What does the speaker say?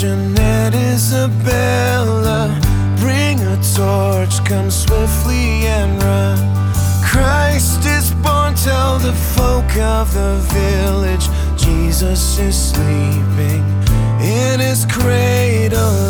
Jeanette, Isabella, bring a torch, come swiftly and run. Christ is born, tell the folk of the village. Jesus is sleeping in his cradle